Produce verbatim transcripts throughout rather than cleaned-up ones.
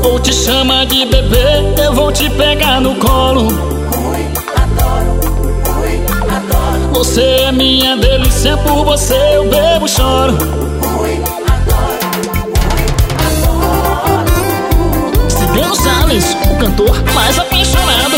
Vou te chamar de bebê, eu vou te pegar no colo. Ui, adoro, ui, adoro. Você é minha delícia, por você eu bebo, choro. Ui, adoro, ui, adoro. Cigano Salles, o cantor mais apaixonado.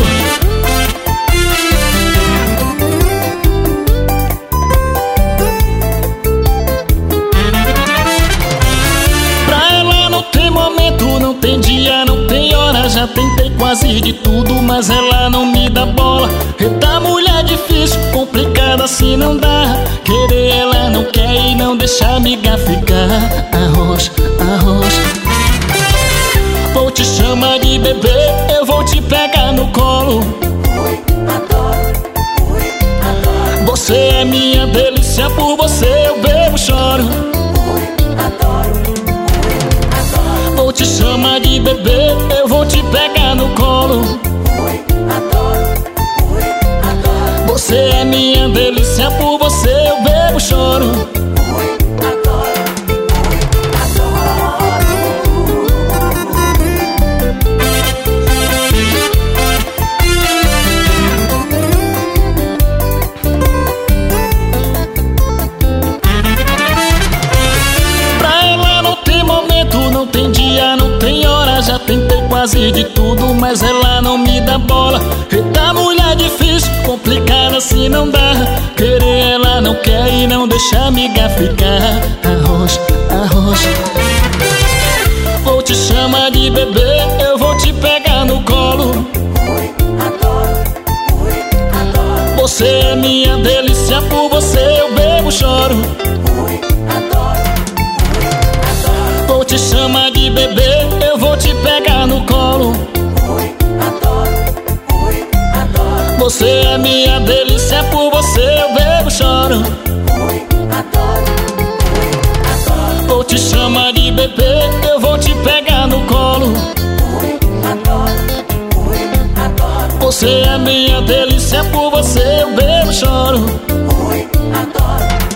Pra ela não tem momento, não tem dia, não tem hora. Já tentei quase de tudo, mas ela não me dá bola. Eita mulher difícil, complicada assim não dá. Querer ela não quer e não deixa a amiga ficar. Arroz, arroz. Vou te chamar de bebê, eu vou te pegar no colo. Ui, adoro, ui, adoro. Você é minha delícia, por você eu bebo, choro. Ui, adoro, ui, adoro. Vou te chamar de bebê, eu vou te pegar no colo. Ui, adoro, ui, adoro. Você é minha delícia, por você eu bebo, choro. Ui, adoro, ui, adoro. Pra ela não tem momento, não tem dia, não tem hora. Já tentei quase de tudo, mas ela não me dá bola. Eita mulher difícil, complicada assim não dá. Querer ela não quer e não deixa a amiga ficar. Arroz, arroz. Vou te chamar de bebê, eu vou te pegar no colo. Ui, adoro, ui, adoro. Você é minha delícia, por você eu bebo, choro. Ui, adoro, ui, adoro. Vou te chamar de bebê, eu vou te pegar no colo. Ui, adoro, ui, adoro. Você é minha delícia, por você eu bebo, choro. Ui, adoro, ui, adoro. Vou te chamar de bebê, eu vou te pegar no colo. Ui, adoro, ui, adoro. Você é minha delícia, por você eu bebo, choro. Ui, adoro.